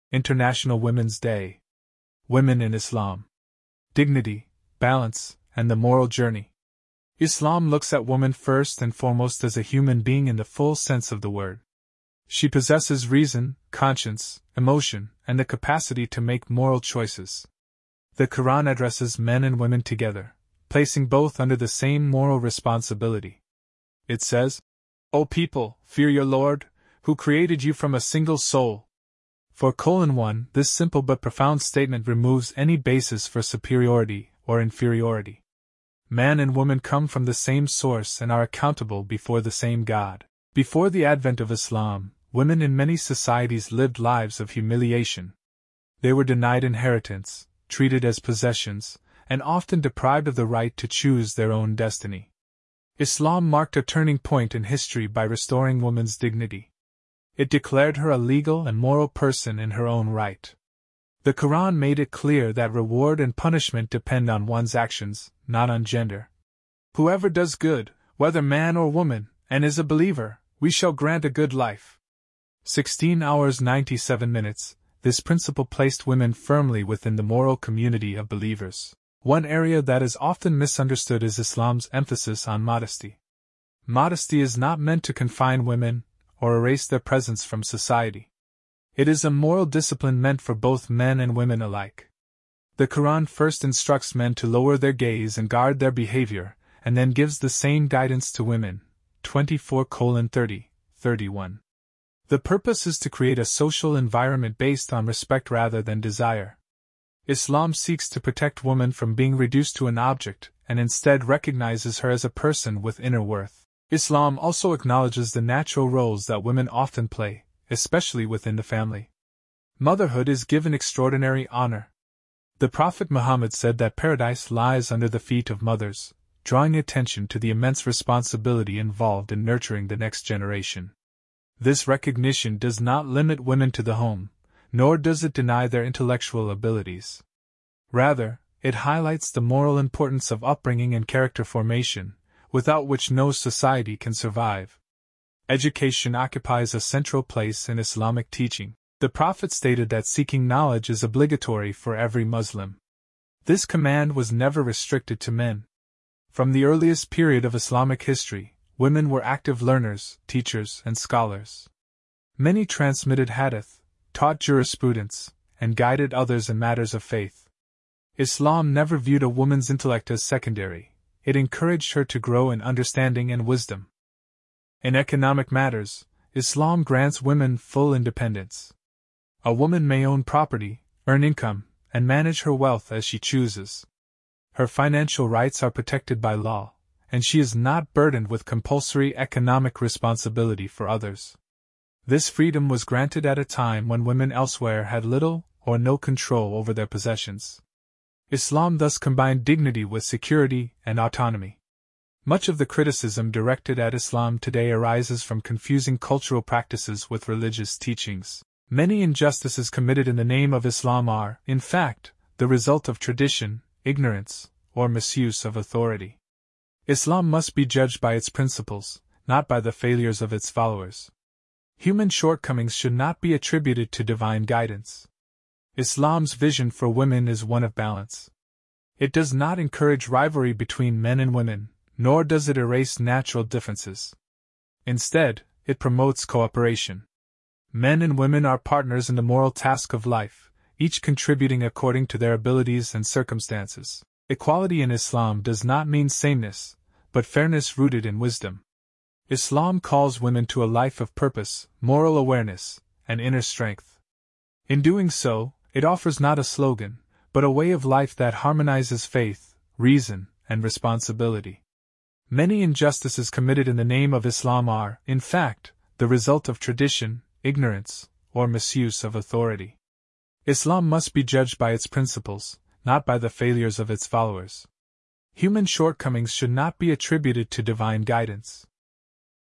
International Women's Day. Women in Islam. Dignity, balance, and the moral journey. Islam looks at woman first and foremost as a human being in the full sense of the word. She possesses reason, conscience, emotion, and the capacity to make moral choices. The Quran addresses men and women together, placing both under the same moral responsibility. It says, "O people, fear your Lord, who created you from a single soul." For 1, this simple but profound statement removes any basis for superiority or inferiority. Man and woman come from the same source and are accountable before the same God. Before the advent of Islam, women in many societies lived lives of humiliation. They were denied inheritance, treated as possessions, and often deprived of the right to choose their own destiny. Islam marked a turning point in history by restoring woman's dignity. It declared her a legal and moral person in her own right. The Quran made it clear that reward and punishment depend on one's actions, not on gender. Whoever does good, whether man or woman, and is a believer, we shall grant a good life. 16 hours 97 minutes, this principle placed women firmly within the moral community of believers. One area that is often misunderstood is Islam's emphasis on modesty. Modesty is not meant to confine women or erase their presence from society. It is a moral discipline meant for both men and women alike. The Quran first instructs men to lower their gaze and guard their behavior, and then gives the same guidance to women. 24:30, 31. The purpose is to create a social environment based on respect rather than desire. Islam seeks to protect woman from being reduced to an object, and instead recognizes her as a person with inner worth. Islam also acknowledges the natural roles that women often play, especially within the family. Motherhood is given extraordinary honor. The Prophet Muhammad said that paradise lies under the feet of mothers, drawing attention to the immense responsibility involved in nurturing the next generation. This recognition does not limit women to the home, nor does it deny their intellectual abilities. Rather, it highlights the moral importance of upbringing and character formation, without which no society can survive. Education occupies a central place in Islamic teaching. The Prophet stated that seeking knowledge is obligatory for every Muslim. This command was never restricted to men. From the earliest period of Islamic history, women were active learners, teachers, and scholars. Many transmitted hadith, taught jurisprudence, and guided others in matters of faith. Islam never viewed a woman's intellect as secondary. It encouraged her to grow in understanding and wisdom. In economic matters, Islam grants women full independence. A woman may own property, earn income, and manage her wealth as she chooses. Her financial rights are protected by law, and she is not burdened with compulsory economic responsibility for others. This freedom was granted at a time when women elsewhere had little or no control over their possessions. Islam thus combined dignity with security and autonomy. Much of the criticism directed at Islam today arises from confusing cultural practices with religious teachings. Many injustices committed in the name of Islam are, in fact, the result of tradition, ignorance, or misuse of authority. Islam must be judged by its principles, not by the failures of its followers. Human shortcomings should not be attributed to divine guidance. Islam's vision for women is one of balance. It does not encourage rivalry between men and women, nor does it erase natural differences. Instead, it promotes cooperation. Men and women are partners in the moral task of life, each contributing according to their abilities and circumstances. Equality in Islam does not mean sameness, but fairness rooted in wisdom. Islam calls women to a life of purpose, moral awareness, and inner strength. In doing so, it offers not a slogan, but a way of life that harmonizes faith, reason, and responsibility. Many injustices committed in the name of Islam are, in fact, the result of tradition, ignorance, or misuse of authority. Islam must be judged by its principles, not by the failures of its followers. Human shortcomings should not be attributed to divine guidance.